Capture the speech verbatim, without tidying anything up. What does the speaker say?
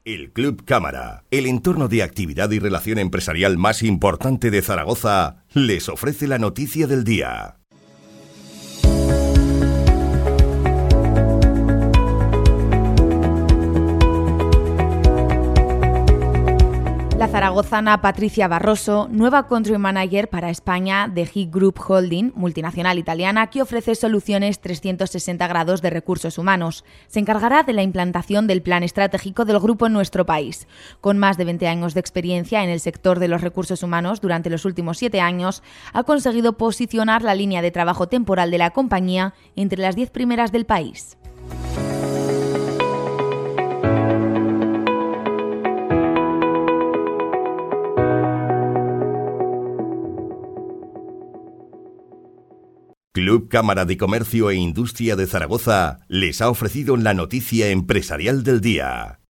El Club Cámara, el entorno de actividad y relación empresarial más importante de Zaragoza, les ofrece la noticia del día. La zaragozana Patricia Barroso, nueva Country Manager para España de G Group Holding, multinacional italiana que ofrece soluciones trescientos sesenta grados de recursos humanos. Se encargará de la implantación del plan estratégico del grupo en nuestro país. Con más de veinte años de experiencia en el sector de los recursos humanos durante los últimos siete años, ha conseguido posicionar la línea de trabajo temporal de la compañía entre las diez primeras del país. Club Cámara de Comercio e Industria de Zaragoza les ha ofrecido la noticia empresarial del día.